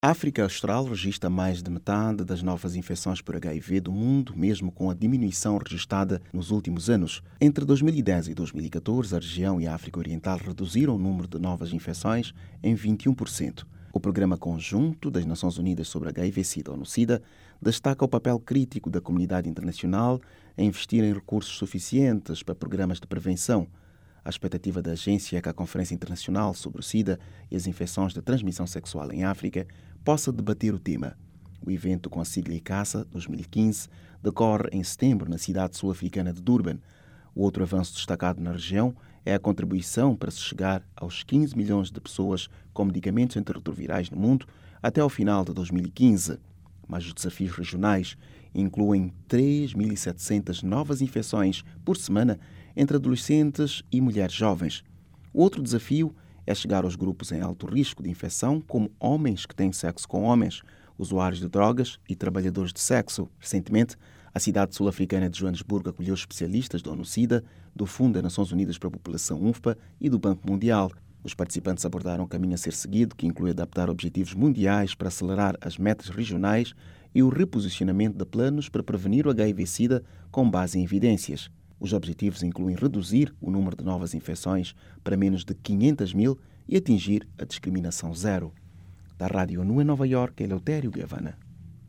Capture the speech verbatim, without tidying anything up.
A África Austral registra mais de metade das novas infecções por H I V do mundo, mesmo com a diminuição registrada nos últimos anos. Entre dois mil e dez e dois mil e catorze, a região e a África Oriental reduziram o número de novas infecções em vinte e um por cento. O Programa Conjunto das Nações Unidas sobre H I V-Sida, ONU-Sida, destaca o papel crítico da comunidade internacional em investir em recursos suficientes para programas de prevenção. A expectativa da agência é que a Conferência Internacional sobre o SIDA e as infecções de transmissão sexual em África possa debater o tema. O evento, com a sigla ICASA dois mil e quinze, decorre em setembro na cidade sul-africana de Durban. O outro avanço destacado na região é a contribuição para se chegar aos quinze milhões de pessoas com medicamentos antirretrovirais no mundo até ao final de dois mil e quinze. Mas os desafios regionais incluem três mil e setecentas novas infecções por semana entre adolescentes e mulheres jovens. O outro desafio é chegar aos grupos em alto risco de infecção, como homens que têm sexo com homens, usuários de drogas e trabalhadores de sexo. Recentemente, a cidade sul-africana de Joanesburgo acolheu especialistas da ONU-Sida, do Fundo das Nações Unidas para a População U N F P A e do Banco Mundial. Os participantes abordaram o caminho a ser seguido, que inclui adaptar objetivos mundiais para acelerar as metas regionais e o reposicionamento de planos para prevenir o H I V-Sida com base em evidências. Os objetivos incluem reduzir o número de novas infecções para menos de quinhentas mil e atingir a discriminação zero. Da Rádio ONU em Nova Iorque, Eleutério Gavana.